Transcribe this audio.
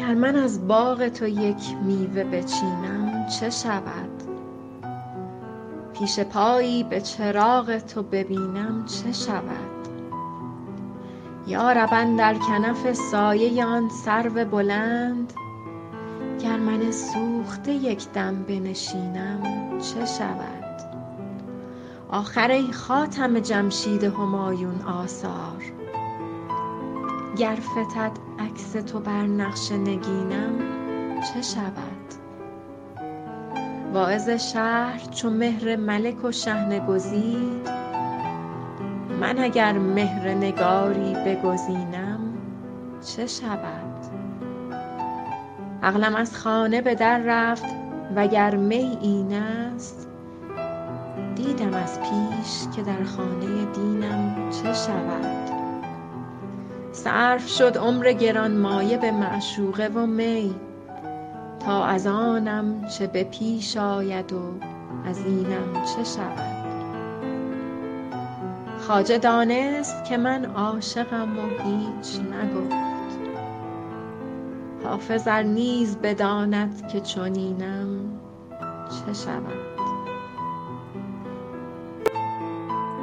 گر من از باغ تو یک میوه بچینم چه شود؟ پیش پایی به چراغ تو ببینم چه شود؟ یا رب اندر کنف سایه آن سرو بلند گر من سوخته یک دم بنشینم چه شود؟ آخر ای خاتم جمشید همایون آثار گر فتد عکس تو بر نقش نگینم چه شود؟ واعظ شهر چو مهر ملک و شحنه گزید من اگر مهر نگاری بگزینم چه شود؟ عقلم از خانه به در رفت وگر می این است دیدم از پیش که در خانه دینم چه شود؟ صرف شد عمر گرانمایه به معشوقه و می تا از آنم چه به پیش آید و از اینم چه شود؟ خواجه دانست که من عاشقم و هیچ نگفت حافظ ار نیز بداند که چنینم چه شود؟